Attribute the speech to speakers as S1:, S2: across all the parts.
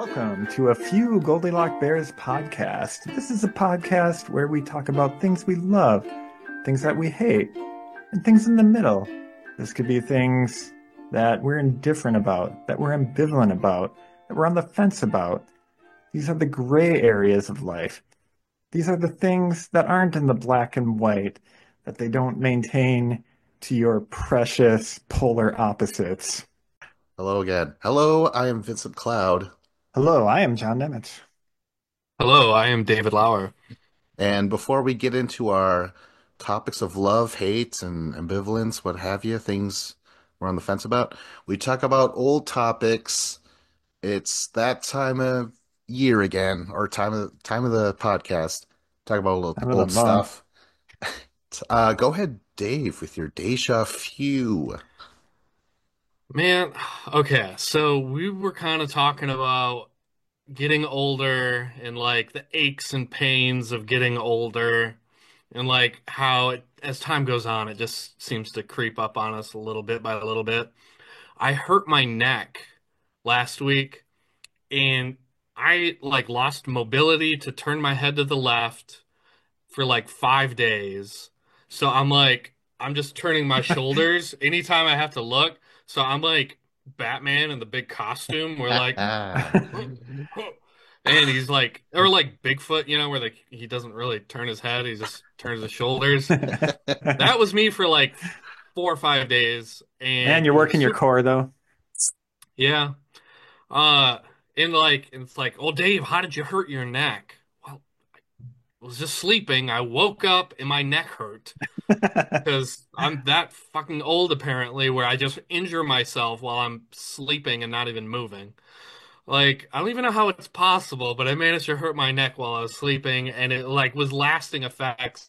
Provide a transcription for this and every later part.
S1: welcome to a few Goldilocks Bears podcast. This is a podcast where we talk about things we love, things that we hate, and things in the middle. This could be things that we're indifferent about, that we're ambivalent about, that we're on the fence about. These are the gray areas of life. These are the things that aren't in the black and white, that they don't maintain to your precious polar opposites.
S2: Hello again. Hello, I am Vincent Cloud.
S1: Hello, I am John Nemitz.
S3: Hello, I am David Lauer.
S2: And before we get into our topics of love, hate, and ambivalence, what have you, things we're on the fence about, we talk about old topics. It's that time of year again, or time of the podcast. Talk about old,
S1: Time of the
S2: old
S1: month.
S2: stuff. Go ahead, Dave, with your deja vu.
S3: Man, okay, so we were kind of talking about getting older and like the aches and pains of getting older and like how as time goes on, it just seems to creep up on us a little bit by a little bit. I hurt my neck last week and I like lost mobility to turn my head to the left for like 5 days. So I'm just turning my shoulders anytime I have to look. So I'm like Batman in the big costume where like, and he's like, or like Bigfoot, where like he doesn't really turn his head, he just turns his shoulders. That was me for like 4 or 5 days,
S1: Man,
S3: and
S1: you're
S3: it was
S1: working your
S3: super,
S1: core though.
S3: yeah. Uh, and it's like, oh, Dave, how did you hurt your neck? Well, I was just sleeping. I woke up and my neck hurt. Because I'm that fucking old apparently, where I just injure myself while I'm sleeping and not even moving. Like, I don't even know how it's possible, but I managed to hurt my neck while I was sleeping, and it like was lasting effects.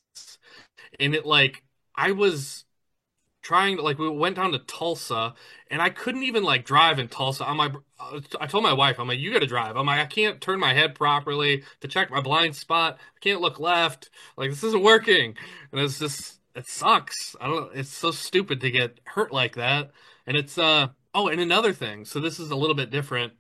S3: And it like I was trying to like we went down to Tulsa, and I couldn't even like drive in Tulsa. I told my wife, I'm like, you got to drive. I'm like, I can't turn my head properly to check my blind spot. I can't look left. Like this isn't working, and it's just it sucks. I don't. It's so stupid to get hurt like that, and it's Oh, and another thing. So this is a little bit different.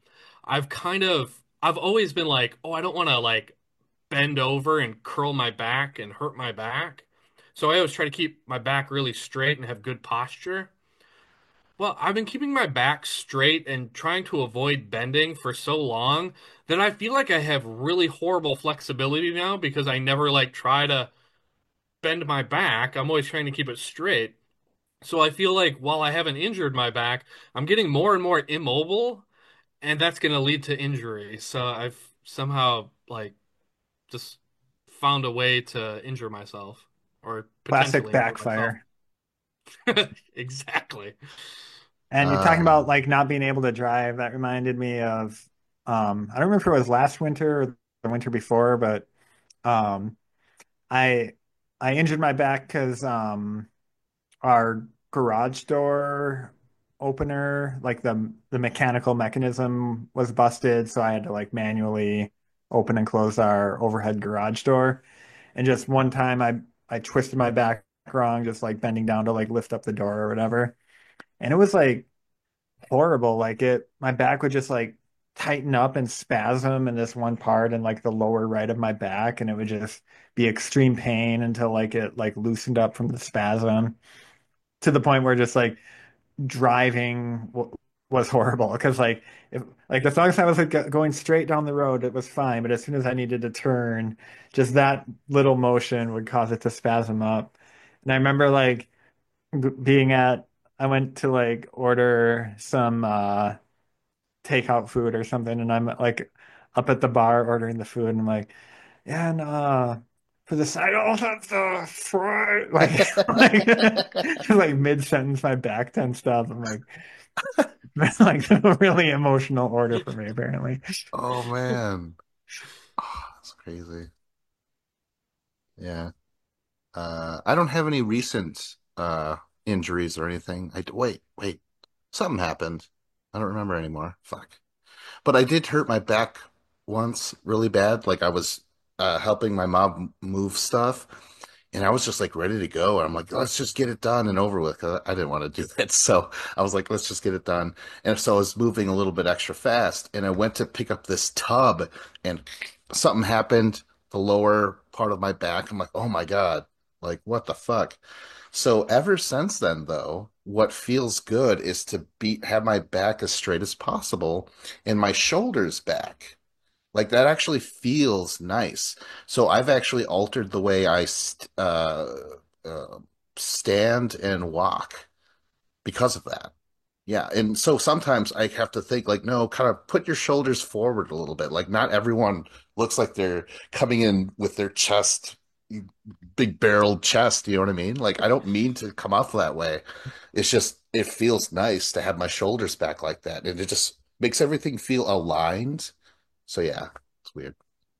S3: I've always been like, oh, I don't want to like bend over and curl my back and hurt my back. So I always try to keep my back really straight and have good posture. Well, I've been keeping my back straight and trying to avoid bending for so long that I feel like I have really horrible flexibility now because I never like try to bend my back. I'm always trying to keep it straight. So I feel like while I haven't injured my back, I'm getting more and more immobile, and that's going to lead to injury. So I've somehow like just found a way to injure myself or
S1: Classic
S3: potentially injure myself.
S1: backfire.
S3: Exactly.
S1: And you're talking about
S2: Um,
S1: like not being able to drive. That reminded me of I don't remember if it was last winter or the winter before, but um I I injured my back because our garage door opener, like the mechanical mechanism was busted, so I had to like manually open and close our overhead garage door. And just one time I twisted my back wrong, just like bending down to like lift up the door or whatever. And it was like horrible. Like my back would just like tighten up and spasm in this one part and like the lower right of my back, and it would just be extreme pain until like it like loosened up from the spasm to the point where just like driving was horrible because like if like as long as I was like going straight down the road, it was fine. But as soon as I needed to turn, just that little motion would cause it to spasm up. And I remember like being at I went to like order some takeout food or something, and I'm like up at the bar ordering the food, and I'm like, yeah, and for the side, I'll have the fry. Like mid sentence, my back tensed up. I'm like, that's like a really emotional order for me, apparently.
S2: oh man. That's crazy. Yeah. I don't have any recent injuries or anything. Wait. Something happened. I don't remember anymore. Fuck. But I did hurt my back once really bad. Like I was helping my mom move stuff, And I was just like ready to go. And I'm like, let's just get it done and over with. 'Cause I didn't want to do that. So I was like, let's just get it done. And so I was moving a little bit extra fast. And I went to pick up this tub and something happened, the lower part of my back. I'm like, oh my God, like what the fuck? So ever since then, though, what feels good is to have my back as straight as possible and my shoulders back. Like that actually feels nice. So I've actually altered the way uh, stand and walk because of that. Yeah, and so sometimes I have to think like, no, kind of put your shoulders forward a little bit. Like not everyone looks like they're coming in with their chest, big barreled chest, you know what I mean? Like I don't mean to come off that way. It's just it feels nice to have my shoulders back like that, and it just makes everything feel aligned. So yeah, it's weird.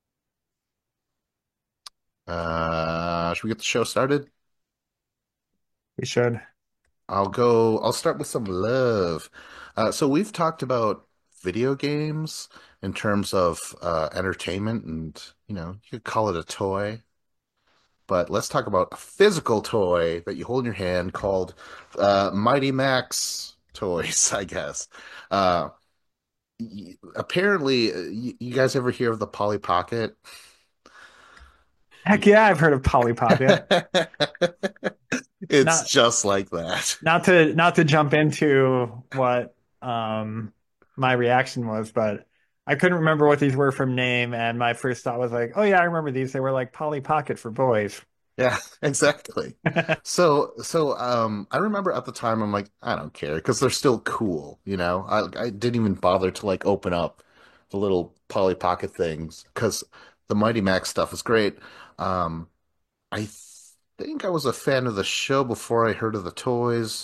S2: Should we get the show started?
S1: We should.
S2: I'll start with some love. So we've talked about video games in terms of entertainment and, you could call it a toy, but let's talk about a physical toy that you hold in your hand called Mighty Max toys, I guess. Uh, Apparently, you guys ever hear of the Polly Pocket?
S1: Heck yeah, I've heard of Polly Pocket.
S2: It's
S1: Not
S2: just like that.
S1: not to jump into what my reaction was, but I couldn't remember what these were from name, and my first thought was like, oh yeah, I remember these. They were like Polly Pocket for boys.
S2: Yeah, exactly. I remember at the time I'm like, I don't care because they're still cool, you know. I didn't even bother to like open up the little Polly Pocket things because the Mighty Max stuff is great. Um, I think I was a fan of the show before I heard of the toys.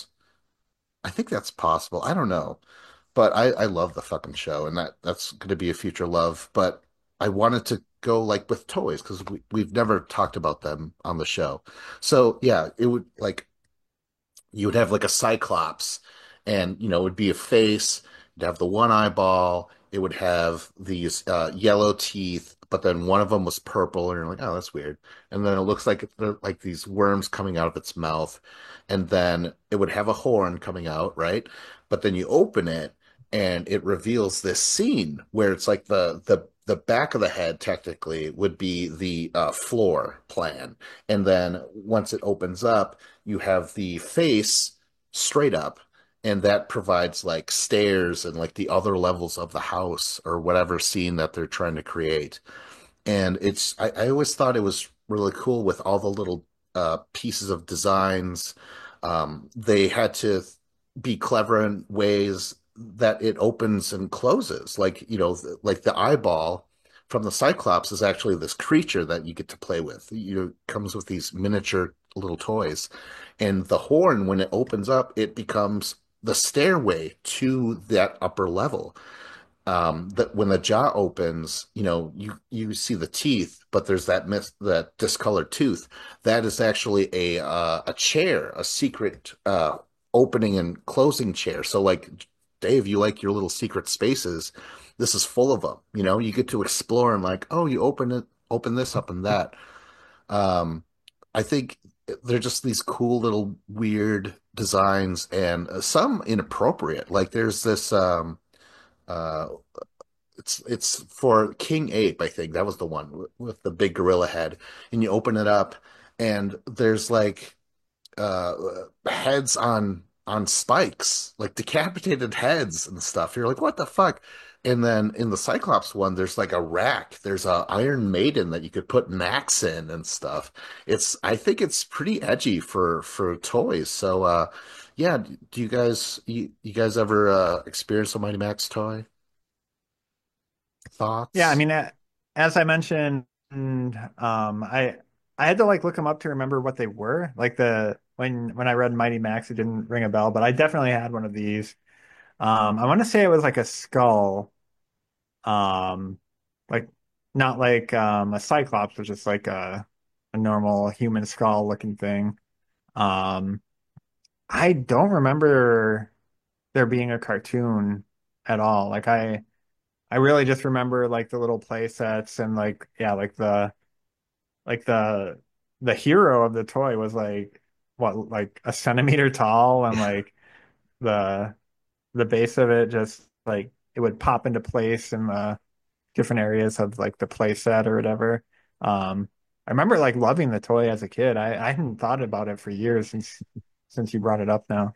S2: I think that's possible. I don't know. But I love the fucking show, and that's going to be a future love. But I wanted to go like with toys because we've never talked about them on the show. So yeah, it would like you would have like a cyclops and it would be a face. You'd have the one eyeball. It would have these yellow teeth, but then one of them was purple, and you're like, oh, that's weird. And then it looks like like these worms coming out of its mouth, and then it would have a horn coming out, right? But then you open it, and it reveals this scene where it's like the back of the head technically would be the floor plan, and then once it opens up you have the face straight up, and that provides like stairs and like the other levels of the house or whatever scene that they're trying to create. And I always thought it was really cool with all the little pieces of designs. They had to be clever in ways that it opens and closes. Like, like the eyeball from the Cyclops is actually this creature that you get to play with. It comes with these miniature little toys. And the horn, when it opens up, it becomes the stairway to that upper level. That when the jaw opens, you see the teeth, but there's that discolored tooth. That is actually a chair, a secret opening and closing chair. So like Dave, you like your little secret spaces. This is full of them. You get to explore and like, oh, you open this up and that. Um, I think they're just these cool little weird designs and some inappropriate. Like there's this uh it's for King Ape, I think. That was the one with the big gorilla head. And you open it up and there's like uh heads on spikes, like decapitated heads and stuff. You're like, what the fuck? And then in the Cyclops one, there's like a rack. There's a Iron Maiden that you could put Max in and stuff. I think it's pretty edgy for toys. So yeah, do you guys ever experience a Mighty Max toy?
S1: Yeah, I
S2: Thoughts?
S1: mean, as I mentioned, I had to like look them up to remember what they were. Like the when I read Mighty Max, it didn't ring a bell, but I definitely had one of these. I want to say it was like a skull, um, like not like a Cyclops, but just like a normal human skull looking thing. Um, I don't remember there being a cartoon at all. I really just remember like the little play sets and like yeah, like the the hero of the toy was like what, like a centimeter tall, and like the the base of it just like it would pop into place in the different areas of like the play set or whatever. I remember like loving the toy as a kid. I hadn't thought about it for years since you brought it up now.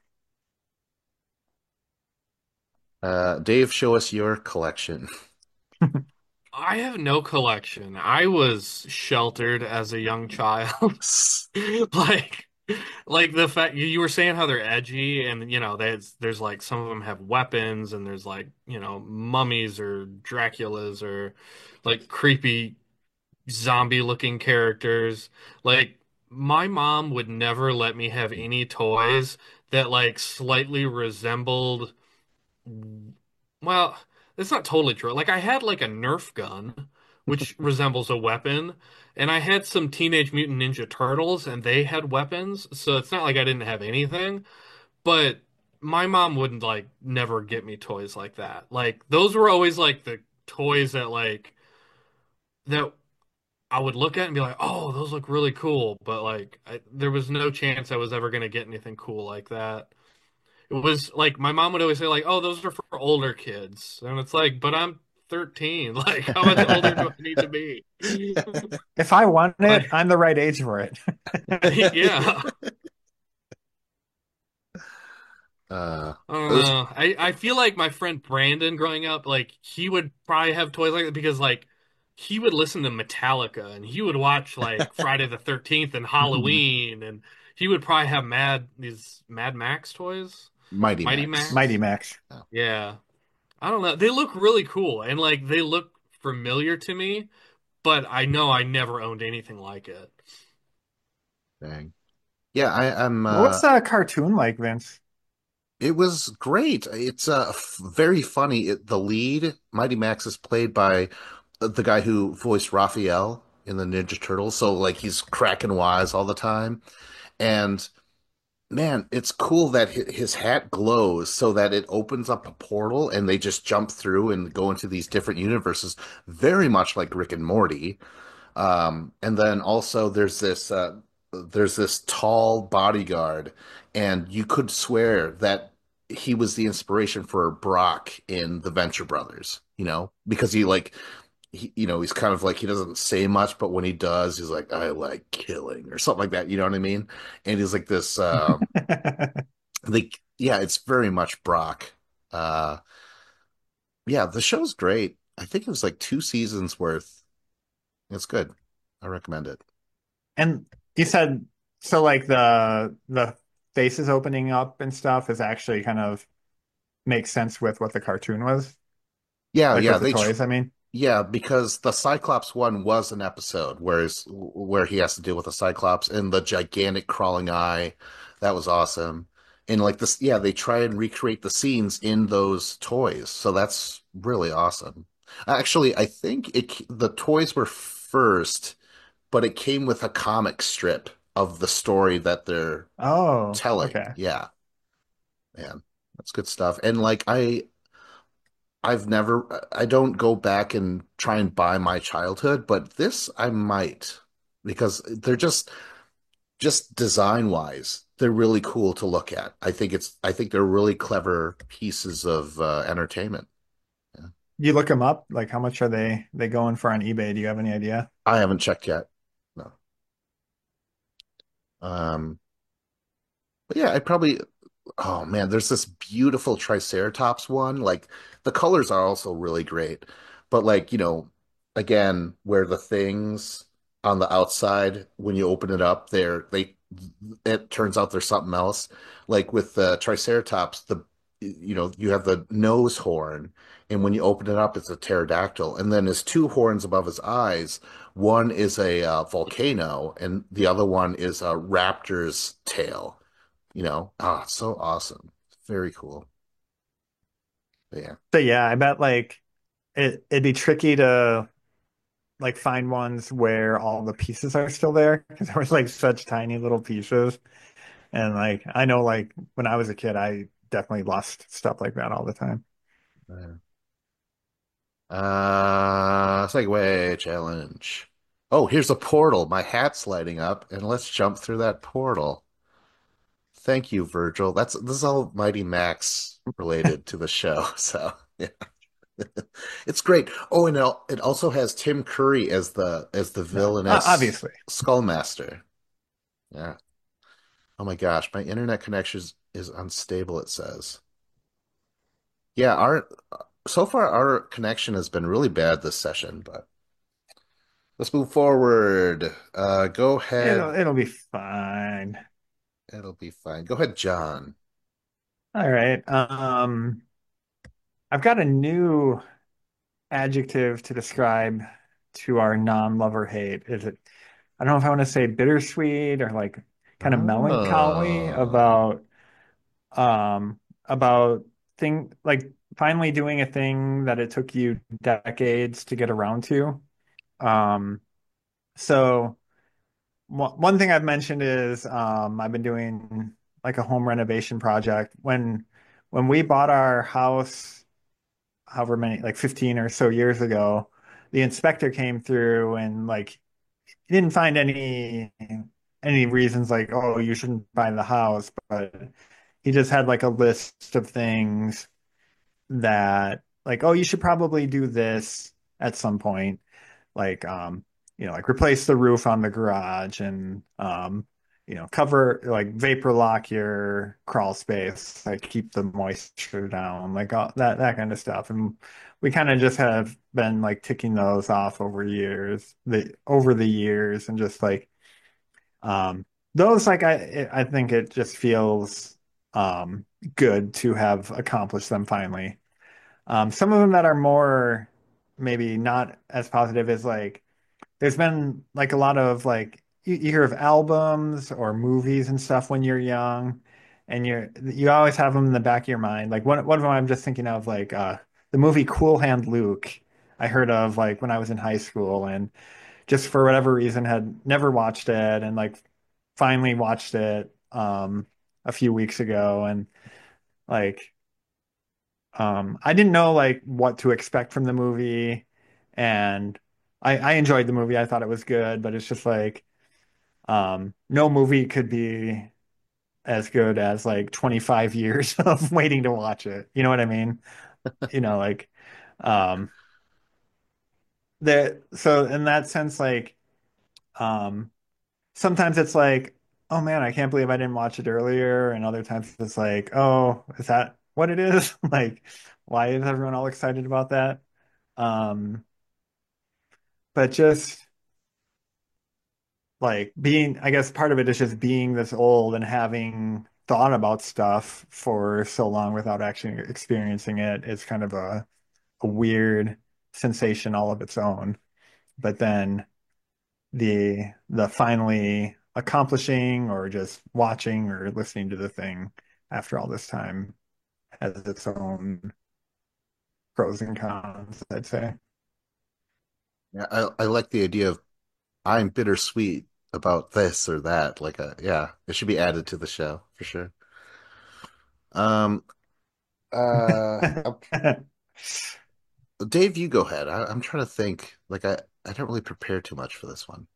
S2: Dave, show us your collection.
S3: I have no collection. I was sheltered as a young child. Like like the fact you were saying how they're edgy and there's like some of them have weapons and there's like, mummies or Draculas or like creepy zombie looking characters. Like my mom would never let me have any toys that like slightly resembled, well, it's not totally true. Like I had like a Nerf gun, which resembles a weapon, and I had some Teenage Mutant Ninja Turtles, and they had weapons. So it's not like I didn't have anything. But my mom wouldn't like never get me toys like that. Like those were always like the toys that I would look at and be like, "Oh, those look really cool." But like there was no chance I was ever gonna get anything cool like that. It was like my mom would always say like, "Oh, those are for older kids," and it's like, "But I'm 13. Like, how much older do I need to be?"
S1: If I want it,
S3: Like,
S1: I'm the right age for it.
S3: yeah,
S2: Uh,
S3: I don't
S2: those
S3: know. I feel like my friend Brandon growing up, like he would probably have toys like that because like he would listen to Metallica and he would watch like Friday the 13th and Halloween and he would probably have these Mad Max toys,
S2: Mighty
S3: Mighty
S2: Max.
S1: Mighty
S3: Max.
S1: Max.
S2: Oh,
S3: Yeah. I don't know. They look really cool and like they look familiar to me, but I know I never owned anything like it.
S2: dang. Yeah, I'm.
S1: What was that cartoon like, Vince?
S2: It was great. It's very funny. The lead, Mighty Max, is played by the guy who voiced Raphael in the Ninja Turtles. So like he's cracking wise all the time. And man, it's cool that his hat glows so that it opens up a portal and they just jump through and go into these different universes, very much like Rick and Morty. And then also there's this tall bodyguard, and you could swear that he was the inspiration for Brock in the Venture Brothers, because he's kind of like he doesn't say much, but when he does, he's like, I like killing or something like that, you know what I mean? And he's like this like yeah, it's very much Brock. Uh yeah, the show's great. I think it was like 2 seasons worth. It's good. I recommend it.
S1: And you said so like the faces opening up and stuff is actually kind of makes sense with what the cartoon was,
S2: Yeah,
S1: like
S2: yeah,
S1: with the toys, I mean.
S2: yeah, because the Cyclops one was an episode, where he has to deal with the Cyclops and the gigantic crawling eye. That was awesome. And like this, yeah, they try and recreate the scenes in those toys, so that's really awesome. Actually, I think the toys were first, but it came with a comic strip of the story that they're
S1: Oh,
S2: telling.
S1: okay.
S2: Yeah, man, that's good stuff. And like I don't go back and try and buy my childhood, but this I might, because they're just design wise, they're really cool to look at. I think they're really clever pieces of entertainment. Yeah.
S1: You look them up, like how much are they going for on eBay? Do you have any idea?
S2: I haven't checked yet. No. Um, but yeah, I probably, oh man, there's this beautiful Triceratops one. Like the colors are also really great. But like, again, where the things on the outside, when you open it up, it turns out there's something else. Like with the Triceratops, you have the nose horn, and when you open it up, it's a pterodactyl. And then his two horns above his eyes, one is a volcano, and the other one is a raptor's tail. It's so awesome. Very cool. But yeah.
S1: So yeah, I bet like it'd be tricky to like find ones where all the pieces are still there because there was like such tiny little pieces. And like I know like when I was a kid, I definitely lost stuff like that all the time.
S2: Segway challenge. Oh, here's a portal. My hat's lighting up, and let's jump through that portal. Thank you, Virgil. This is all Mighty Max related to the show, so yeah, it's great. Oh, and it also has Tim Curry as the
S1: Yeah,
S2: villainous
S1: obviously.
S2: Skullmaster. Yeah. Oh my gosh, my internet connection is unstable, it says. Yeah, our so far our connection has been really bad this session, but let's move forward. Go ahead.
S1: It'll be fine.
S2: It'll be fine. Go ahead, John.
S1: All right. I've got a new adjective to describe to our non-lover hate. Is it, I don't know if I want to say bittersweet or like kind of melancholy
S2: Oh.
S1: um about thing like finally doing a thing that it took you decades to get around to. Um so one thing I've mentioned is I've been doing like a home renovation project. When we bought our house however many, like 15 or so years ago, the inspector came through and like he didn't find any reasons like, oh, you shouldn't buy the house, but he just had like a list of things that like, oh, you should probably do this at some point, like like replace the roof on the garage and cover like vapor lock your crawl space, like keep the moisture down, like all that kind of stuff. And we kind of just have been like ticking those off over the years and just like those like I think it just feels good to have accomplished them finally. Some of them that are more maybe not as positive is like there's been like a lot of like you hear of albums or movies and stuff when you're young, and you always have them in the back of your mind. Like one of them I'm just thinking of like the movie Cool Hand Luke. I heard of like when I was in high school and just for whatever reason had never watched it and like finally watched it a few weeks ago and like I didn't know like what to expect from the movie, and I enjoyed the movie. I thought it was good, but it's just like no movie could be as good as like 25 years of waiting to watch it. You know what I mean? Like um so in that sense, like um sometimes it's like, oh man, I can't believe I didn't watch it earlier, and other times it's like, oh, is that what it is? Like, why is everyone all excited about that? Um, but just like being, I guess part of it is just being this old and having thought about stuff for so long without actually experiencing it is kind of a weird sensation all of its own. But then the finally accomplishing or just watching or listening to the thing after all this time has its own pros and cons, I'd say.
S2: Yeah, I like the idea of I'm bittersweet about this or that. Yeah, it should be added to the show for sure. Um, uh, Dave, you go ahead. I'm trying to think. I don't really prepare too much for this one.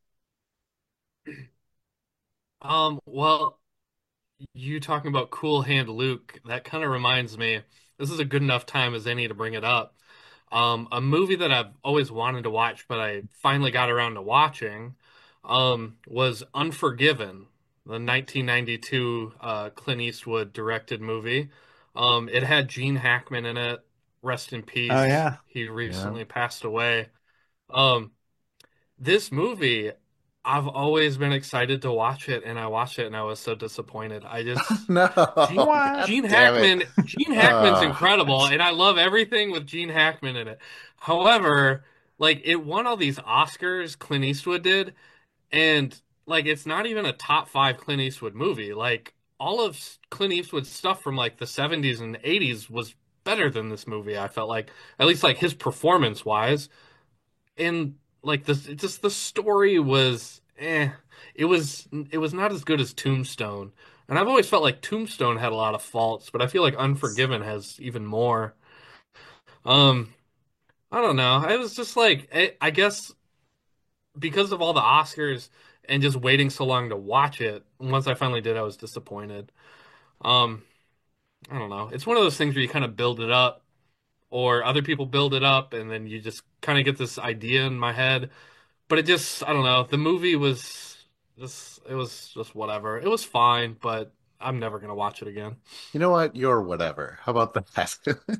S3: Well, you talking about Cool Hand Luke, that kind of reminds me, this is a good enough time as any to bring it up. A movie that I've always wanted to watch, but I finally got around to watching, was Unforgiven, the 1992 Clint Eastwood directed movie. It had Gene Hackman in it. Rest in
S1: Oh
S3: peace.
S1: yeah.
S3: He
S2: Yeah.
S3: recently passed away. Um, this movie, I've always been excited to watch it, and I watched it, and I was so disappointed.
S2: No,
S3: Gene
S1: What?
S2: God damn it.
S3: Gene Hackman's
S2: Uh,
S3: incredible, and I love everything with Gene Hackman in it. However, like it won all these Oscars, Clint Eastwood did, and like it's not even a top five Clint Eastwood movie. Like all of Clint Eastwood's stuff from like the 70s and 80s was better than this movie. I felt like, at least like his performance wise, and like this just the story was it was not as good as Tombstone, and I've always felt like Tombstone had a lot of faults, but I feel like Unforgiven has even more. um I don't know, I was just like I guess because of all the Oscars and just waiting so long to watch it, once I finally did, I was disappointed. Um, I don't know. It's one of those things where you kind of build it up, or other people build it up, and then you just kind of get this idea in my head. But it just, I don't know. The movie was just, it was just whatever. It was fine, but I'm never gonna watch it again.
S2: You know what? You're whatever. How about that?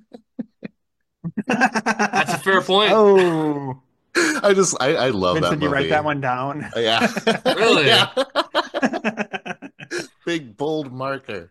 S3: That's a fair point.
S1: Oh,
S2: I love that
S1: Vincent, you write that
S2: movie.
S1: one down.
S2: Yeah.
S3: Really?
S2: Yeah. Big bold marker.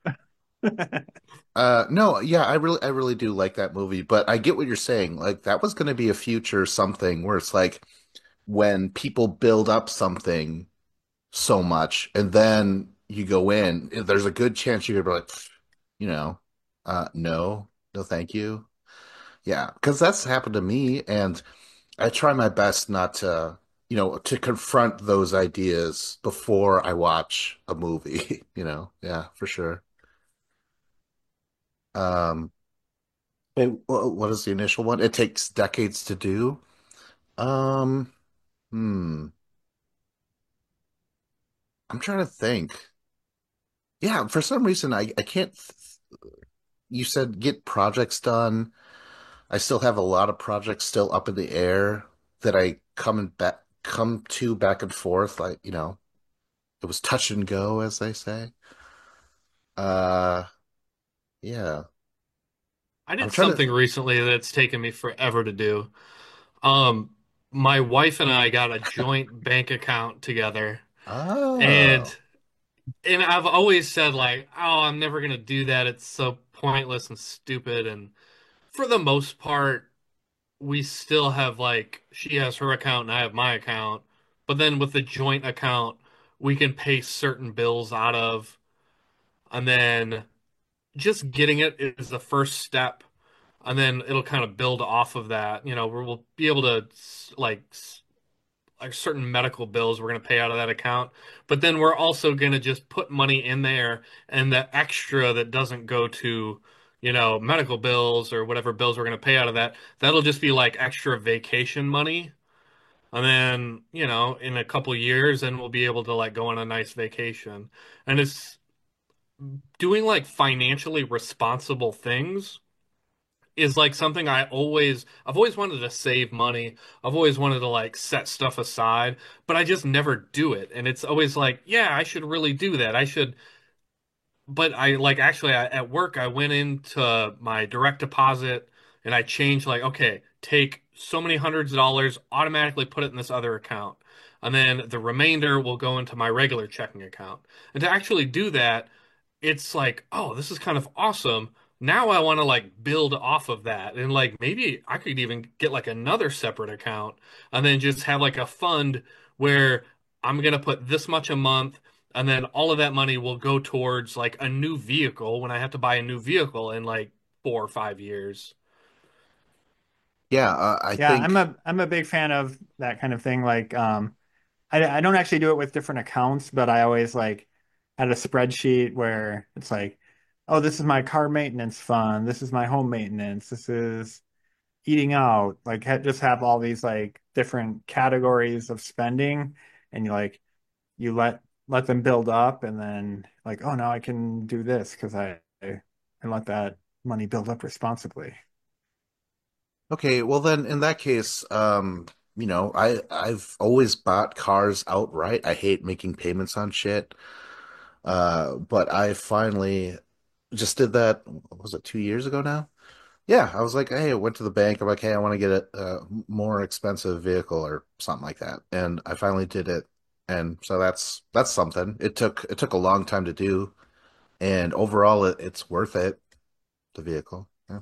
S2: No, yeah, I really do like that movie, but I get what you're saying. Like that was going to be a future something where it's like when people build up something so much and then you go in, there's a good chance you're gonna be like, you know, no, no, thank you. Yeah, because that's happened to me, and I try my best not to, to confront those ideas before I watch a movie, Yeah, for sure. Um, Wait, what is the initial one? It takes decades to do. Um, hmm. I'm trying to think. Yeah, for some reason I can't. You said get projects done. I still have a lot of projects still up in the air that I come to back and forth. Like, it was touch and go, as they say. Uh, yeah.
S3: I
S2: I'm
S3: did
S2: trying to.
S3: something recently that's taken me forever to do. Um, my wife and I got a joint bank account together, and
S2: Oh,
S3: I've always said like, oh, I'm never gonna do that. It's so pointless and stupid. And for the most part, we still have like she has her account and I have my account. But then with the joint account, we can pay certain bills out of, and then just getting it is the first step, and then it'll kind of build off of that. We'll be able to like like certain medical bills we're going to pay out of that account, but then we're also going to just put money in there, and the extra that doesn't go to, medical bills or whatever bills we're going to pay out of that, that'll just be like extra vacation money. And then, in a couple years, then we'll be able to like go on a nice vacation. And it's doing like financially responsible things is like something I've always wanted to save money. I've always wanted to like set stuff aside, but I just never do it. And it's always like, yeah, I should really do that. I should, but I like actually at work I went into my direct deposit and I changed like, okay, take so many hundreds of dollars, automatically put it in this other account. And then the remainder will go into my regular checking account. And to actually do that, it's like, oh, this is kind of awesome. Now I want to like build off of that. And like maybe I could even get like another separate account and then just have like a fund where I'm gonna put this much a month, and then all of that money will go towards like a new vehicle when I have to buy a new vehicle in like 4 or 5 years.
S2: yeah. I
S1: Yeah,
S2: think.
S1: I'm a big fan of that kind of thing. Like, I don't actually do it with different accounts, but I always like had a spreadsheet where it's like, oh, this is my car maintenance fund, this is my home maintenance, this is eating out. Like, just have all these like different categories of spending, and you let them build up, and then like, oh, now I can do this because I let that money build up responsibly.
S2: Okay, well then in that case, I've always bought cars outright. I hate making payments on shit. But I finally just did that, what was it 2 years ago now? Yeah, I was like, hey, I went to the bank. I'm like, hey, I want to get a more expensive vehicle or something like that. And I finally did it. And so that's something. It took a long time to do, and overall it's worth it, the vehicle. Yeah.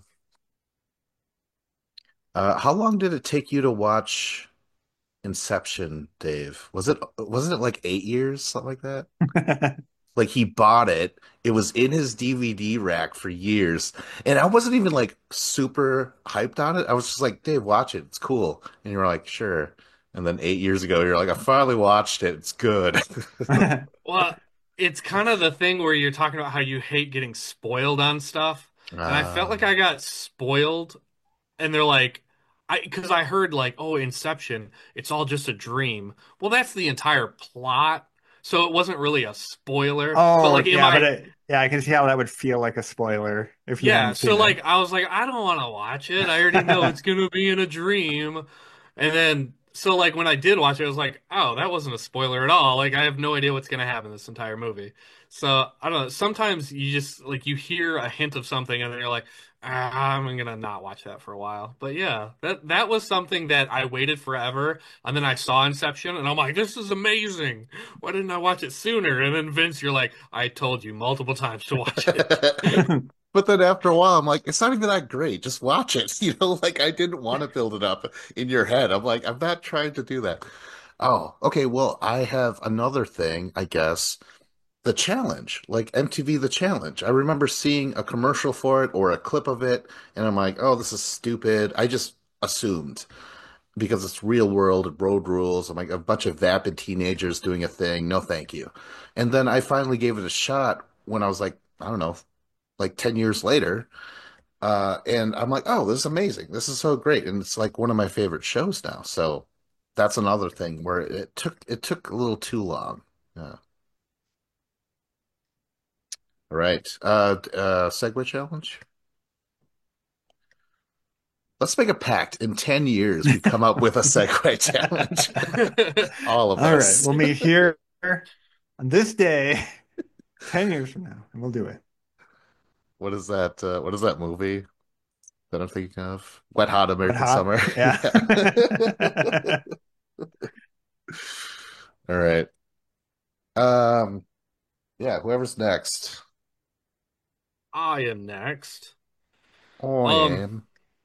S2: How long did it take you to watch Inception, Dave? Wasn't it like 8 years, something like that? Like he bought it. It was in his DVD rack for years. And I wasn't even like super hyped on it. I was just like, Dave, watch it. It's cool. And you were like, sure. And then 8 years ago, you're like, I finally watched it. It's good.
S3: Well, it's kind of the thing where you're talking about how you hate getting spoiled on stuff. And I felt like
S2: Uh,
S3: I got spoiled, and they're like, because I heard like, oh, Inception, it's all just a dream. Well, that's the entire plot, so it wasn't really a spoiler. But
S1: Oh,
S3: like, am
S1: yeah, but
S3: I?
S1: yeah, I can see how that would feel like a spoiler if you
S3: Yeah,
S1: hadn't
S3: so
S1: seen it.
S3: like I was like, I don't want to watch it. I already know it's gonna be in a dream. And then so like when I did watch it, I was like, oh, that wasn't a spoiler at all. Like I have no idea what's gonna happen this entire movie. So I don't know. Sometimes you just like you hear a hint of something and then you're like, I'm gonna not watch that for a while. But yeah, that was something that I waited forever, and then I saw Inception, and I'm like, this is amazing. Why didn't I watch it sooner? And then Vince, you're like, I told you multiple times to watch it.
S2: But then after a while, I'm like, it's not even that great. Just watch it. Like I didn't want to build it up in your head. I'm like, I'm not trying to do that. Oh, okay. Well, I have another thing, I guess. The challenge, like MTV The Challenge. I remember seeing a commercial for it or a clip of it, and I'm like, oh, this is stupid. I just assumed because it's real world road rules. I'm like a bunch of vapid teenagers doing a thing. No, thank you. And then I finally gave it a shot when I was like, I don't know, like 10 years later. And I'm like, oh, this is amazing. This is so great. And it's like one of my favorite shows now. So that's another thing where it took a little too long. Yeah. All right. Segue challenge. Let's make a pact. In 10 years, we come up with a Segway challenge. All of
S1: All right,
S2: us.
S1: we'll meet here on this day 10 years from now, and we'll do it.
S2: What is that movie that I'm thinking of? Wet Hot
S1: But
S2: American
S1: hot,
S2: Summer.
S1: yeah.
S2: Yeah. All right. Um, yeah, whoever's next.
S3: I am next.
S2: I
S3: Um,
S2: am.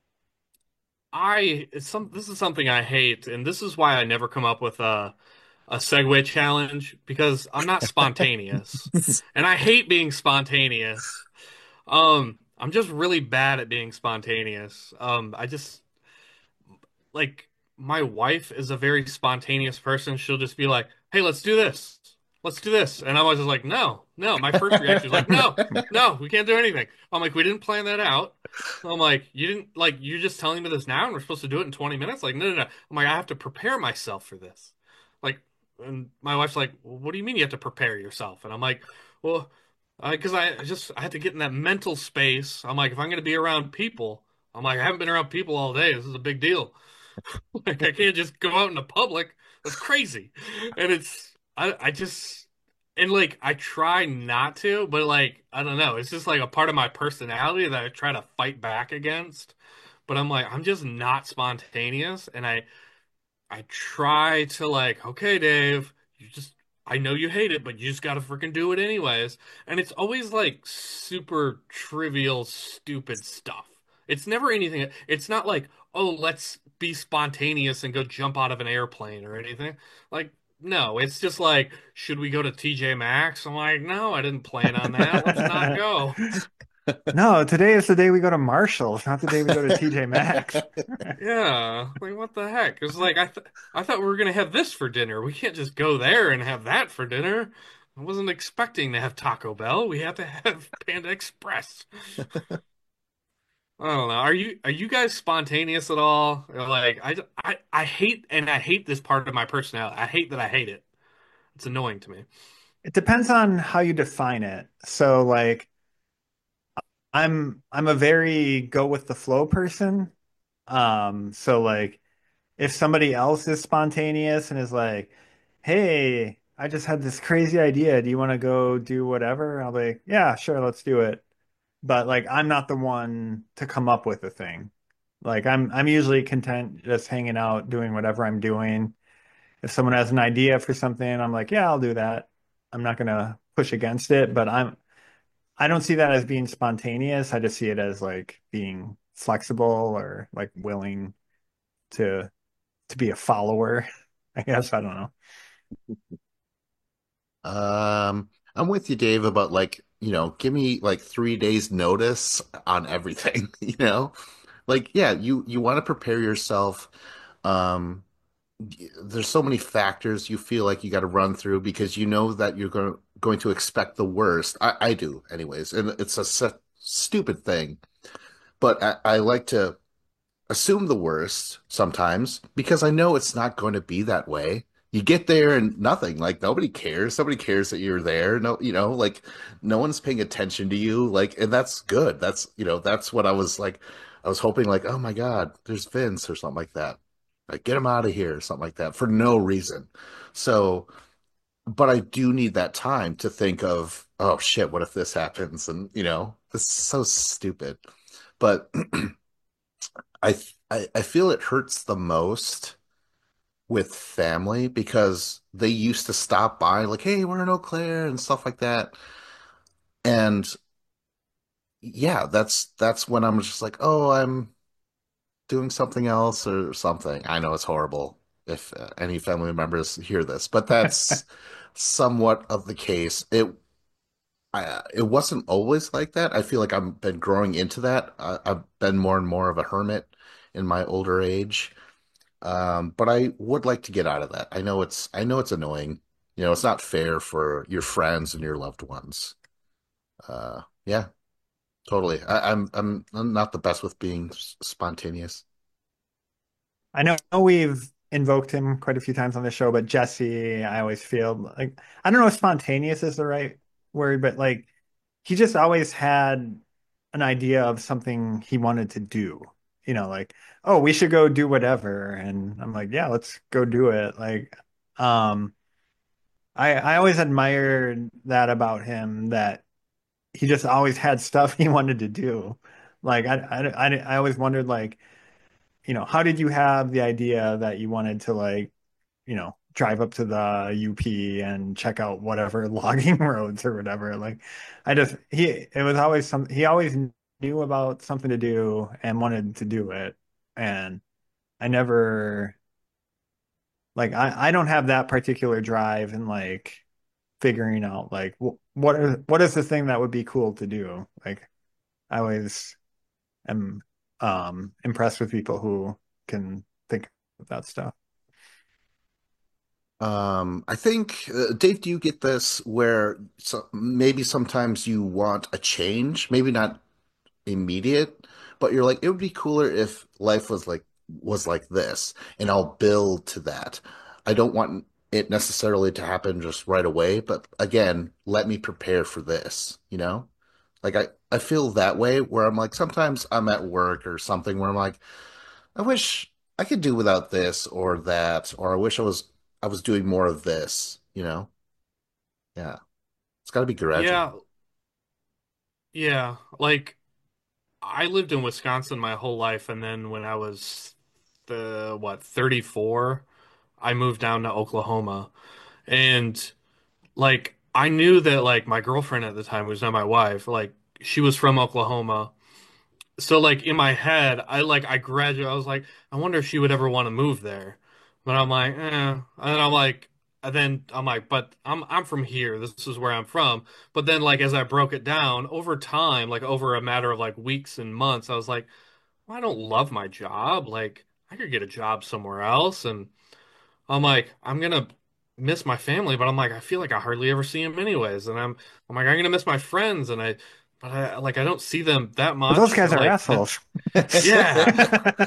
S3: this is something I hate, and this is why I never come up with a segue challenge because I'm not spontaneous, and I hate being spontaneous. I'm just really bad at being spontaneous. I just like my wife is a very spontaneous person. She'll just be like, "Hey, let's do this. Let's do this." And I'm always just like, "No, no." My first reaction is like, "No, no, we can't do anything." I'm like, "We didn't plan that out." I'm like, "You didn't like you're just telling me this now and we're supposed to do it in 20 minutes?" Like, "No, no, no." I'm like, "I have to prepare myself for this." Like, and my wife's like, well, "What do you mean you have to prepare yourself?" And I'm like, "Well, because I had to get in that mental space. I'm like, if I'm going to be around people, I'm like, I haven't been around people all day. This is a big deal." Like I can't just go out in the public. That's crazy. And I just and like I try not to, but like I don't know. It's just like a part of my personality that I try to fight back against. But I'm like I'm just not spontaneous and I try to like, okay, Dave, you just I know you hate it, but you just gotta freaking do it anyways. And it's always like super trivial, stupid stuff. It's never anything. It's not like, oh, let's be spontaneous and go jump out of an airplane or anything. Like, no, it's just like, should we go to TJ Maxx? I'm like, no, I didn't plan on that. Let's not go.
S1: No, today is the day we go to Marshall's, not the day we go to TJ Maxx.
S3: Yeah, like what the heck? It's like I thought we were gonna have this for dinner. We can't just go there and have that for dinner. I wasn't expecting to have Taco Bell. We have to have Panda Express. I don't know. Are you guys spontaneous at all? Like I hate and I hate this part of my personality. I hate that I hate it. It's annoying to me.
S1: It depends on how you define it. So like I'm a very go with the flow person. So like if somebody else is spontaneous and is like, "Hey, I just had this crazy idea. Do you want to go do whatever?" I'll be like, "Yeah, sure, let's do it." But like I'm not the one to come up with a thing. Like I'm usually content just hanging out, doing whatever I'm doing. If someone has an idea for something, I'm like, "Yeah, I'll do that." I'm not gonna push against it, but I don't see that as being spontaneous. I just see it as like being flexible or like willing to be a follower. I guess I don't know.
S2: I'm with you, Dave, about like, give me like 3 days notice on everything, you know? Like, yeah, you want to prepare yourself. Um, there's so many factors you feel like you got to run through because you know that you're going to expect the worst. I do, anyways, and it's a stupid thing, but I like to. assume the worst sometimes because I know it's not going to be that way. You get there and nothing, like nobody cares. Nobody cares that you're there. No, like no one's paying attention to you. Like, and that's good. That's what I was like. I was hoping like, oh my God, there's Vince or something like that. Like, get him out of here or something like that for no reason. So, but I do need that time to think of, oh shit, what if this happens? And this is so stupid. But I feel it hurts the most with family because they used to stop by like, hey, we're in Eau Claire and stuff like that. And yeah, that's when I'm just like, oh, I'm doing something else or something. I know it's horrible if any family members hear this, but that's somewhat of the case. It wasn't always like that. I feel like I've been growing into that. I've been more and more of a hermit in my older age. But I would like to get out of that. I know it's annoying. It's not fair for your friends and your loved ones. Yeah, totally. I'm not the best with being spontaneous.
S1: I know we've invoked him quite a few times on the show, but Jesse, I always feel like I don't know if spontaneous is the right word, but like he just always had an idea of something he wanted to do. Like, oh, we should go do whatever. And I'm like, yeah, let's go do it. Like, um, I always admired that about him, that he just always had stuff he wanted to do. Like, I always wondered, like, how did you have the idea that you wanted to, like, drive up to the UP and check out whatever logging roads or whatever. Like, it was always he always knew about something to do and wanted to do it. And I never, like, I don't have that particular drive in, like, figuring out, like, what is the thing that would be cool to do? Like, I always am, impressed with people who can think of that stuff.
S2: I think, Dave, do you get this where maybe sometimes you want a change, maybe not immediate, but you're like, it would be cooler if life was like this, and I'll build to that. I don't want it necessarily to happen just right away, but again, let me prepare for this. Like I feel that way where I'm like sometimes I'm at work or something where I'm like, I wish I could do without this or that, or I wish I was doing more of this. Yeah. It's got to be
S3: Yeah,
S2: gradual.
S3: yeah. Like I lived in Wisconsin my whole life, and then when I was 34, I moved down to Oklahoma. And like I knew that like my girlfriend at the time was not my wife, like she was from Oklahoma. So like in my head, I graduated. I was like, I wonder if she would ever want to move there. But I'm like, and then I'm like, but I'm from here. This is where I'm from. But then like as I broke it down over time, like over a matter of like weeks and months, I was like, well, I don't love my job. Like I could get a job somewhere else. And I'm like, I'm gonna miss my family, but I'm like, I feel like I hardly ever see them anyways. And I'm like, I'm gonna miss my friends, but I don't see them that
S1: But those
S3: much.
S1: guys
S3: And
S1: are
S3: like,
S1: assholes.
S3: yeah.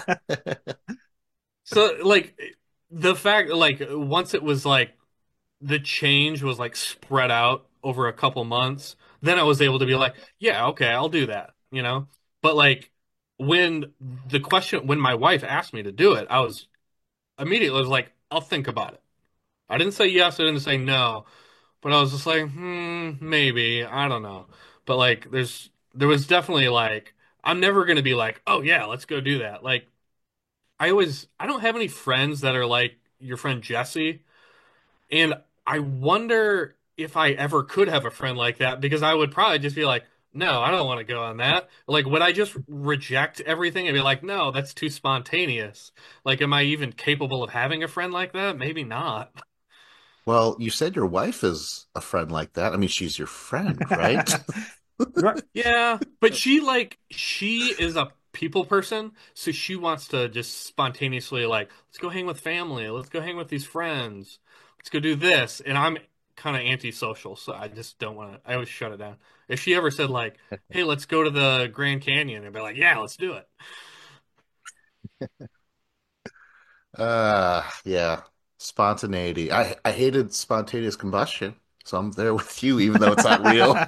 S3: So like the fact, like once it was like the change was like spread out over a couple months, then I was able to be like, yeah, okay, I'll do that. But like when when my wife asked me to do it, I was immediately I was like, I'll think about it. I didn't say yes, I didn't say no, but I was just like, maybe, I don't know. But like there was definitely like I'm never gonna be like, oh yeah, let's go do that. Like I don't have any friends that are like your friend Jesse, and I wonder if I ever could have a friend like that because I would probably just be like, no, I don't want to go on that. Like, would I just reject everything and be like, no, that's too spontaneous? Like, am I even capable of having a friend like that? Maybe not.
S2: Well, you said your wife is a friend like that. I mean, she's your friend, right?
S3: Yeah, but she is a people person, so she wants to just spontaneously like, let's go hang with family, let's go hang with these friends, let's go do this. And I'm kind of antisocial, so I just don't want to. I always shut it down. If she ever said like, hey, let's go to the Grand Canyon, I'd be like, yeah, let's do it.
S2: Yeah. Spontaneity. I hated spontaneous combustion, so I'm there with you, even though it's not real.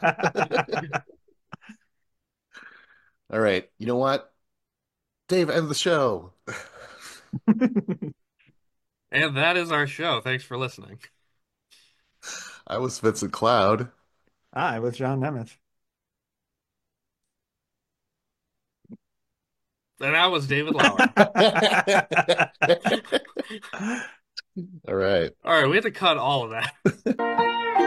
S2: All right. You know what? Dave, end the show.
S3: And that is our show. Thanks for listening.
S2: I was Vincent Cloud.
S1: Hi, with John Nemeth.
S3: And I was David Lauer.
S2: All right.
S3: All right, we had to cut all of that.